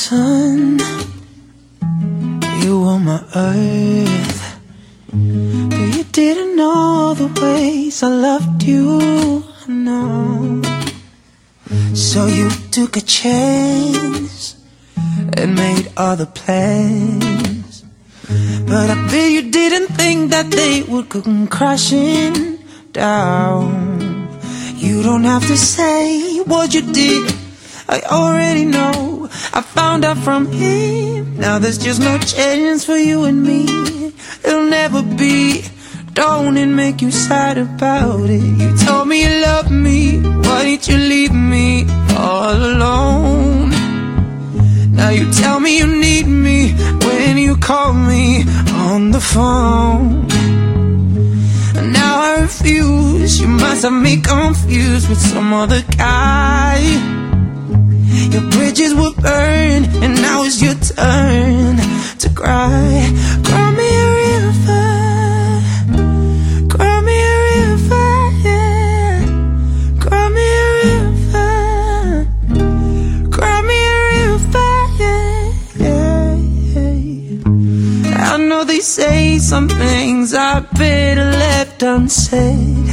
sun, you were my earth, but you didn't know the ways I loved you, no. So you took a chance and made other plans, but I bet you didn't think that they would come crashing down. You don't have to say what you did, I already know. I found out from him, now there's just no chance for you and me. It'll never be. Don't it make you sad about it? You told me you loved me, why did you leave me all alone? Now you tell me you need me when you call me on the phone. And now I refuse, you must have me confused with some other guy. Your bridges were burned, and now it's your turn to cry. Cry me a river, cry me a river, yeah. Cry me a river, cry me a river, yeah, yeah. I know they say some things I better left unsaid.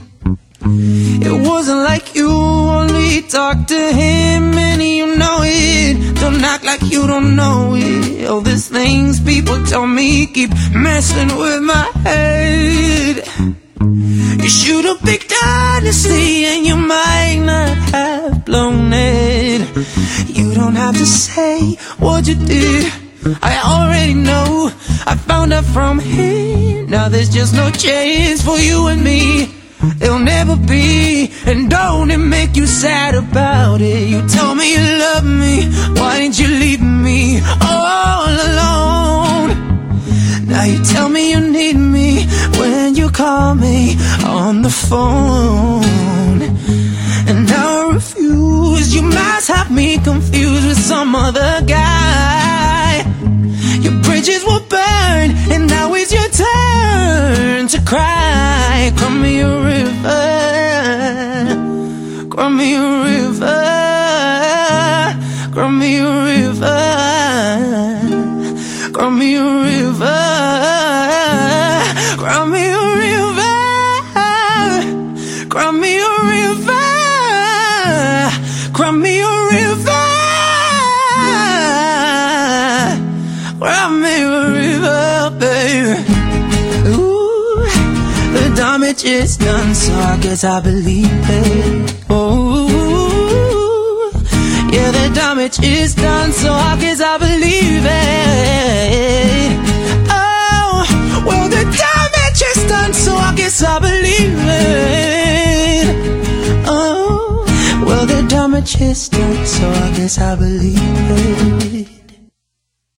It wasn't like you only talked to him and you know it. Don't act like you don't know it. All these things people tell me keep messing with my head. You should have picked honesty and you might not have blown it. You don't have to say what you did, I already know. I found out from him, now there's just no chance for you and me. It'll never be, and don't it make you sad about it? You told me you love me, why didn't you leave me all alone? Now you tell me you need me when you call me on the phone. And now I refuse, you must have me confused with some other guy. Your bridges were burned, and now it's your turn to cry. Cry me a river, cry me a river, cry me a river, cry me a river, cry me a river, cry me a river, cry me a river, cry me a river, baby. The damage is done, so I guess I believe it. Oh, yeah, the damage is done, so I guess I believe it. Oh, well, the damage is done, so I guess I believe it. Oh, well, the damage is done, so I guess I believe it.